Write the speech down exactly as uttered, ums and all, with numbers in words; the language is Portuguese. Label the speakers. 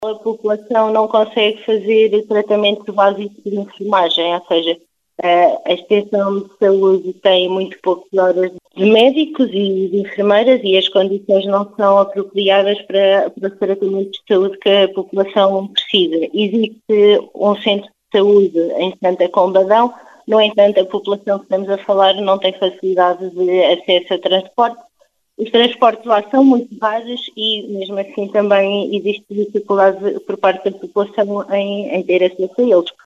Speaker 1: a população não consegue fazer tratamento básico de enfermagem, ou seja, a extensão de saúde tem muito poucas horas de médicos e de enfermeiras e as condições não são apropriadas para, para os tratamentos de saúde que a população precisa. Existe um centro de saúde em Santa Combadão, no entanto, a população que estamos a falar não tem facilidade de acesso a transporte. Os transportes lá são muito raros e, mesmo assim, também existe dificuldade por parte da população em, em ter acesso a eles.